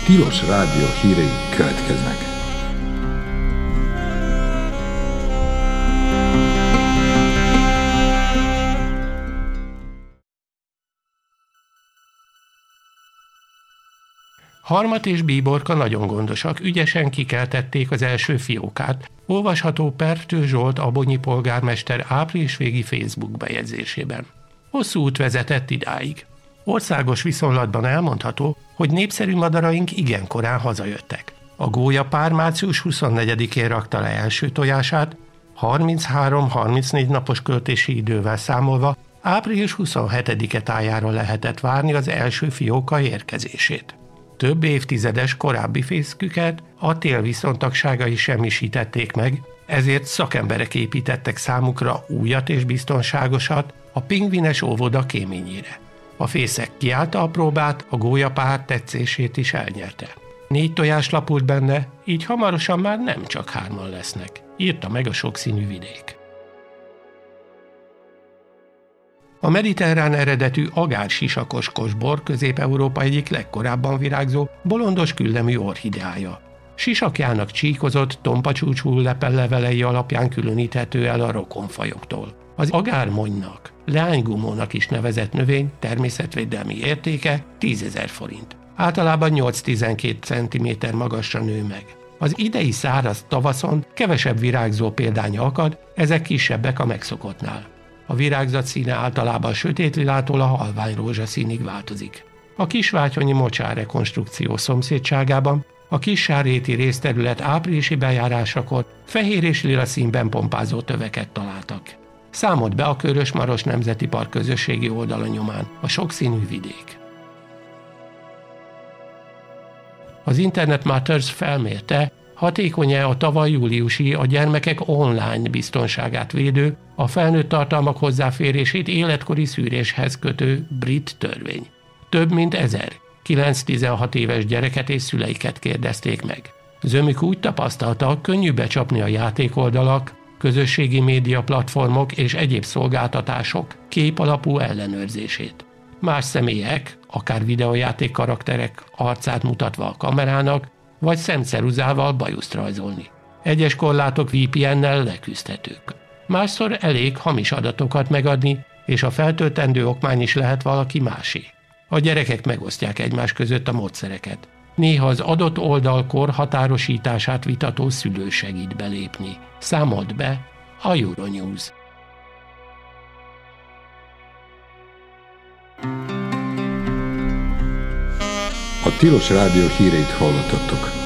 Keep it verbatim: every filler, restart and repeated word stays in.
Tilos Rádió hírei következnek. Harmat és Bíborka nagyon gondosak, ügyesen kikeltették az első fiókát. Olvasható Pertő Zsolt abonyi polgármester április végi Facebook bejegyzésében. Hosszú út vezetett idáig. Országos viszonylatban elmondható, hogy népszerű madaraink igen korán hazajöttek. A gólyapár március huszonnegyedikén rakta le első tojását, harminchárom-harmincnégy napos költési idővel számolva április huszonhetedike tájára lehetett várni az első fióka érkezését. Több évtizedes korábbi fészküket a tél viszontagságai semmisítették meg, ezért szakemberek építettek számukra újat és biztonságosat a pingvines óvoda kéményére. A fészek kiállta a próbát, a gólyapár tetszését is elnyerte. Négy tojás lapult benne, így hamarosan már nem csak hárman lesznek, írta meg a sokszínű vidék. A mediterrán eredetű agár-sisakos kosbor Közép-Európa egyik legkorábban virágzó, bolondos küllemű orchideája. Sisakjának csíkozott, tompacsúcsú lepellevelei alapján különíthető el a rokonfajoktól. Az agármonynak, leánygumónak is nevezett növény természetvédelmi értéke tízezer forint. Általában nyolc-tizenkét centiméter magasra nő meg. Az idei száraz tavaszon kevesebb virágzó példánya akad, ezek kisebbek a megszokottnál. A virágzat színe általában sötétlilától a halvány rózsaszínig változik. A kisváltyonyi mocsár rekonstrukció szomszédságában a Kissárréti részterület áprilisi bejárásakor fehér és lila színben pompázó töveket találtak. Számolt be a Körös-Maros Nemzeti Park közösségi oldala nyomán a sokszínű vidék. Az Internet Matters felmérte, hatékony-e a tavaly júliusi a gyermekek online biztonságát védő, a felnőtt tartalmak hozzáférését életkori szűréshez kötő brit törvény. Több mint ezer kilenc-tizenhat éves gyereket és szüleiket kérdezték meg. Zömük úgy tapasztalta, könnyű becsapni a játékoldalak, közösségi média platformok és egyéb szolgáltatások képalapú ellenőrzését. Más személyek, akár videójáték karakterek arcát mutatva a kamerának, vagy szemceruzával bajuszt rajzolni. Egyes korlátok vé pé en-nel leküzdhetők. Másszor elég hamis adatokat megadni, és a feltöltendő okmány is lehet valaki másé. A gyerekek megosztják egymás között a módszereket. Néha az adott oldal korhatárosítását vitató szülő segít belépni. Számolt be a Euronews. A Tilos Rádió híreit hallottattok.